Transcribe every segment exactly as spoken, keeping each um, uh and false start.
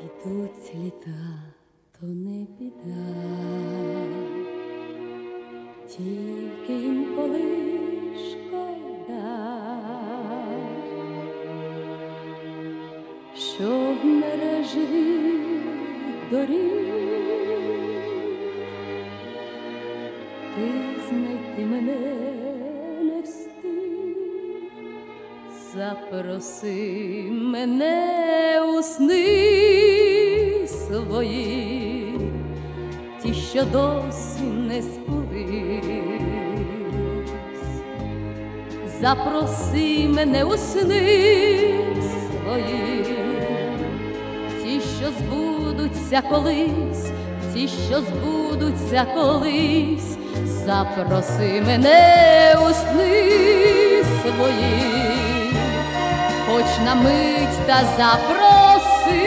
Йдуть літа, то не біда, тільки інколи шкода, що в мережеві доріг ти знайти мене не встиг. Запроси мене у сни свої, ті, що досі не збулись. Запроси мене у сни свої, ті, що збудуться колись, ті, що збудуться колись. Запроси мене у сни свої, хоч на мить та запроси,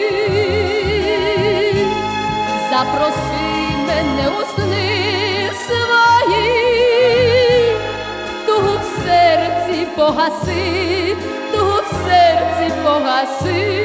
запроси мене у сни свої, тугу в серці погаси, тугу в серці погаси.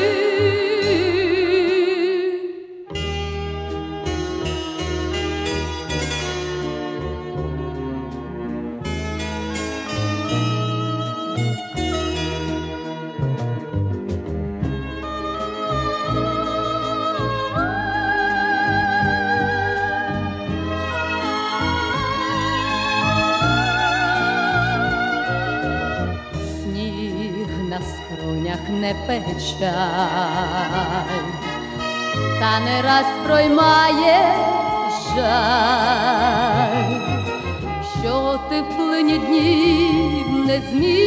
На скронях не печаль, та не раз проймає жаль, що ти в плині днів не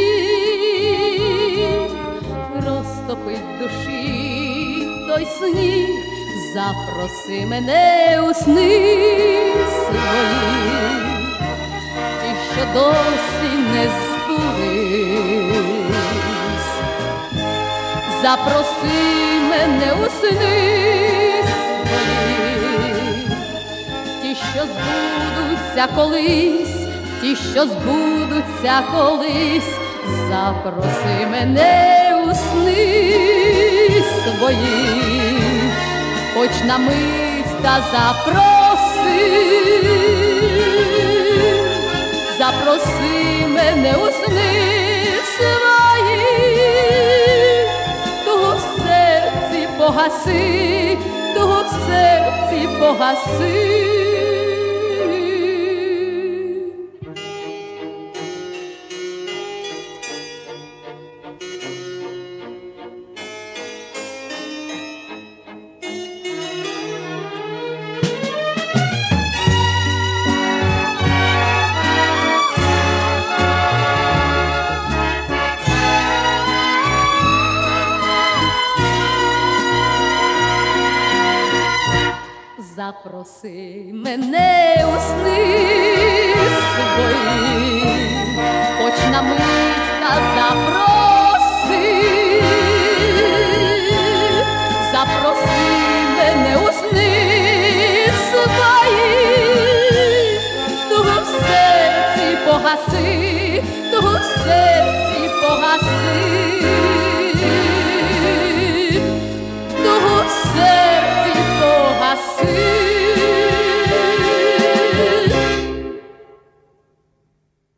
зміг розтопить в душі той сніг. Запроси мене у сни свої, ті, що досі не збулись. Запроси мене у сни свої, ті, що збудуться колись, ті, що збудуться колись. Запроси мене у сни свої, хоч на мить та запроси, запроси мене у сни свої, тугу в серці погаси, тугу в серці погаси. Запроси мене у сни свої, хоч на мить та запроси, запроси мене у сни свої, тугу в серці погаси, тугу в серці погаси, тугу в серці